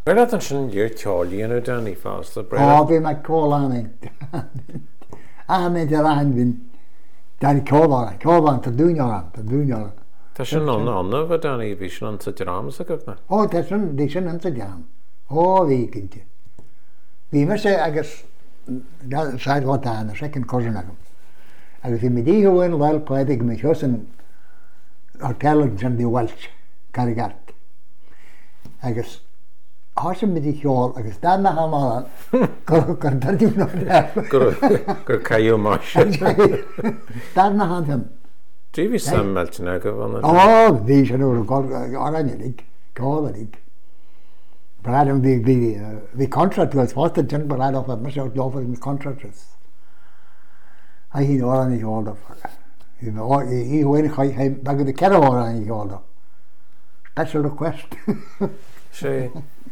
Bred an sin dúr teáilíonú Danny fásta bre. Bhí me cólána. Ahamid ar ahan bhín Danny cólána tá dúneára. Tá sin anna bh Danny bhí sin an sa drama a gona. Ó tá sin dí sin ansa deam. Ó bhí cinnte. Bhí me sé agus sáidhátána sé cin cosan agam. Agus bhí mi díhhain bhil páidig me chosan hotelan san dí Welsh, Carigart. Agus hásan mi dí cheol agus dána hamálan gur dartím nó Gur caiú más. Dána hantam. Drí sam meiltena go bhna. Ó, bhí sin úr árainnig, cálanig. Bradam bhí contract was fásta tin brad off me sé dófar mi contractors. A hí árainnig áda fara. Í bhhain bagad a ceir árainnig áda. Special request. sé